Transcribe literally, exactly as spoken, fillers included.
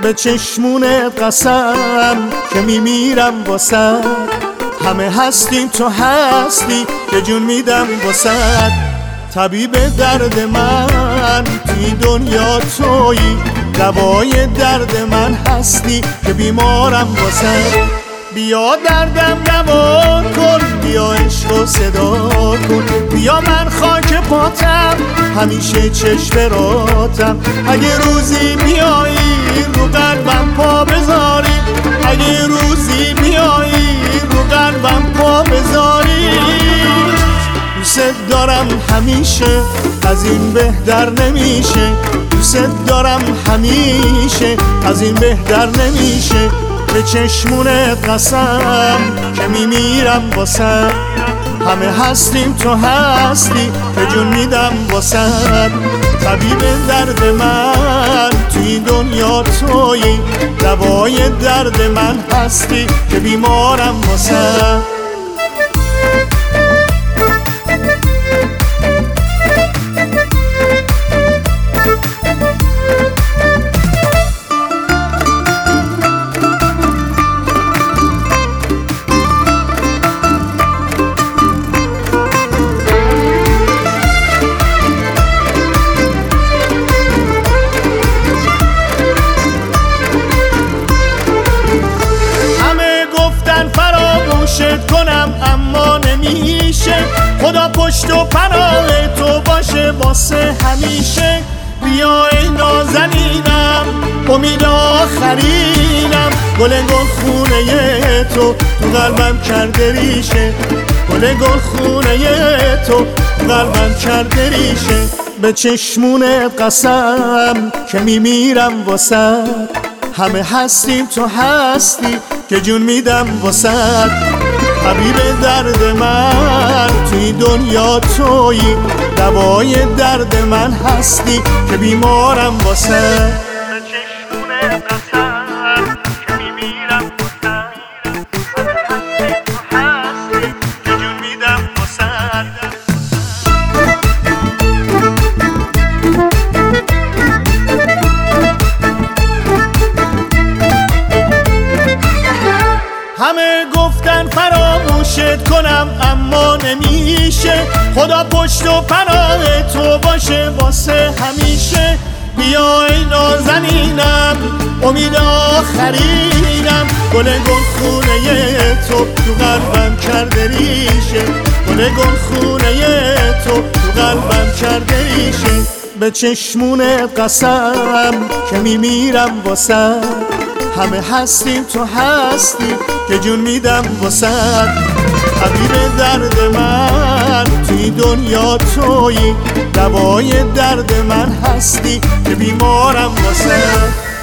به چشمونت قسم که میمیرم واسه. همه هستیم تو هستی که جون میدم واسه. طبیب درد من توی دنیا تویی، دوای درد من هستی که بیمارم واسه. بیا دردم دوا کن، بیا عشق و صدا کن، بیا من خاک پاتم همیشه چشم راتم. اگه روزی بیایی رو قلبم پا بذاری، اگه روزی بیایی رو قلبم پا بذاری. دوست دارم همیشه، از این بهتر نمیشه. دوست دارم همیشه، از این بهتر نمیشه. به چشمونت قسم که میمیرم واسه. همه هستیم تو هستی که جون میدم واسه. طبیب درد من توی دنیا تویی، دوای درد من هستی که بیمارم واسه. کنم اما نمیشه، خدا پشت و پناه تو باشه واسه همیشه. بیا ای نازنینم امید آخرینم، گل گل خونه تو تو قلبم کرده ریشه. گل گل خونه تو تو قلبم کرده ریشه. به چشمونت قسم که میمیرم واسه. همه هستیم تو هستی که جون میدم واسه. طبیب درد من توی دنیا تویی، دوای درد من هستی که بیمارم واسه. به چشمونت قسم که میمیرم واسه. همه هستیم تو هستی که جون میدم واسه. همه گفتن فراموشت کنم اما نمیشه، خدا پشت و پناه تو باشه واسه همیشه. بیا ای نازنینم امید آخرینم، گل گل خونه تو تو قلبم کرده ریشه. گل گل خونه تو تو قلبم کرده ریشه. به چشمونت قسم که میمیرم واسه. همه هستیم تو هستی که جون میدم واسه. طبیب درد من توی دنیا تویی، دوای درد من هستی که بیمارم واسه.